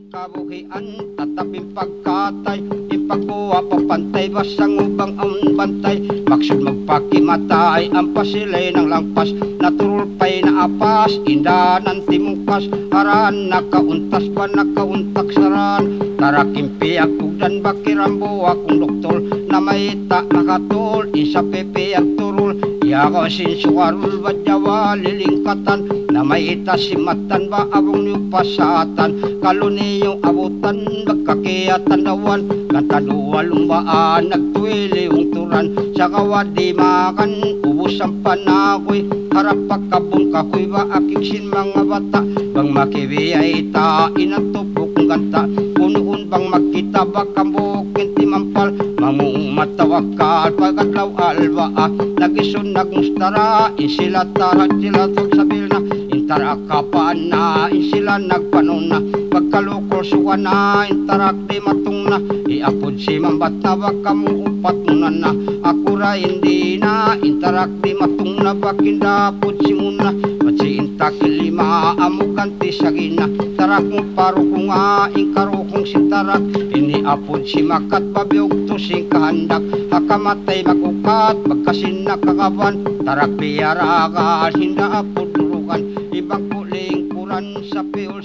kabuhian, tataping pagkatay, ipagkuha papantay, basang ubang ang bantay, maksud magpakimatay, ang pasilay ng langpas, naturulpay na apas, indanan timungkas, haran nakauntas ba nakauntak saran, tarakimpi agugdan bakirambo akong doktor, na may ta nakatol, isa pepe at turul, yaka sinsukarul ba jawa lilingkatan, na may itasimatan ba abong niyo pasatan, kaluniyong abutan magkakiyatan dawan, kantaduwa lumbaan nagtuwili yung turan, sa kawadi makan ubus ang panakoy, harap pagkabong kakoy ba aking mga bata, bang makibiyay ta inatupok ng ganta, punuun bang magkita ba kambukin timampal, mamung matawakal pagkatlaw alba nagisun nagmustara, insila tarat sila tol sabil na, intarak kapaan na, insila nagpanon na, pagkalukol suka na, intarak di matong na, iapod si mambat na baka mong upat muna na, akura hindi na, intarak di matong na, bakindapod si muna, matsi intak lima, amukanti sa gina, tarak mo paro ko nga, inkarukong si tarak, iniapod si makat, babiog to sing kahandak, hakamatay magukat, magkasin nakakaban, tarak piyarakan, hinda apod durukan, ibang kulingkuran sa piul